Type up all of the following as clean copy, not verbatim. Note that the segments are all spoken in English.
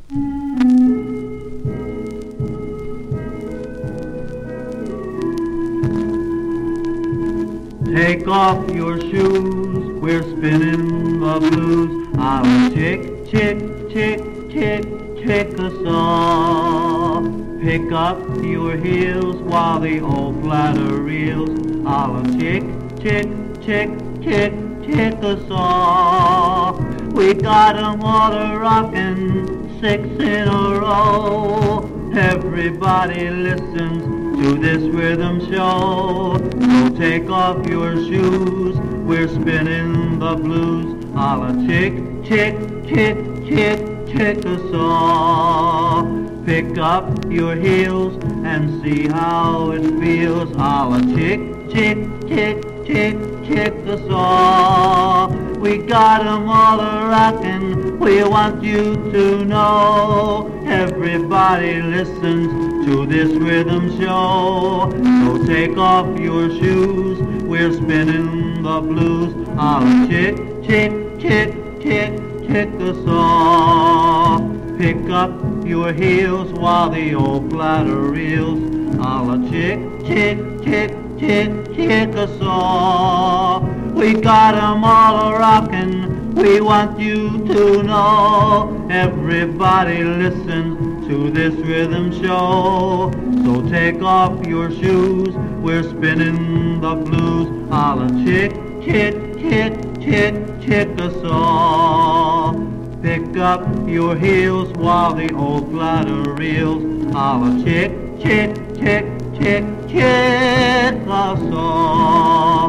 Take off your shoes, we're spinning the blues. I'll tick, tick, tick, tick, tick a saw. Pick up your heels while the old bladder reels. I'll tick, tick, tick, tick, tick a saw. We got 'em all a-rockin', 6 in a row. Everybody listens to this rhythm show. So take off your shoes, we're spinning the blues. I'll tick, tick, tick, tick, tick a saw. Pick up your heels and see how it feels. I'll tick, tick, tick, tick, tick a saw. We got 'em all a-rockin', we want you to know. Everybody listens to this rhythm show. So take off your shoes, we're spinning the blues. I'll tick, tick, tick, tick, tick a saw. Pick up your heels while the old bladder reels. I'll tick, tick, tick, tick, tick a saw. We got 'em all a-rockin', we want you to know. Everybody listens to this rhythm show. So take off your shoes, we're spinning the blues. I'll tick, tick, tick, tick, tick a saw. Pick up your heels while the old bladder reels. I'll tick, tick, tick, tick, tick a saw.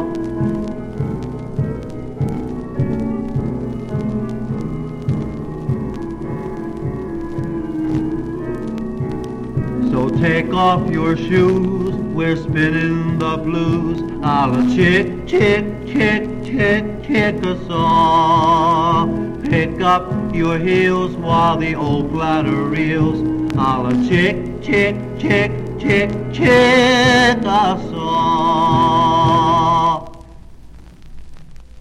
So take off your shoes, we're spinning the blues. I'll tick, tick, tick, tick, tick a saw. Pick up your heels while the old bladder reels. I'll tick, tick, tick, tick, tick a saw.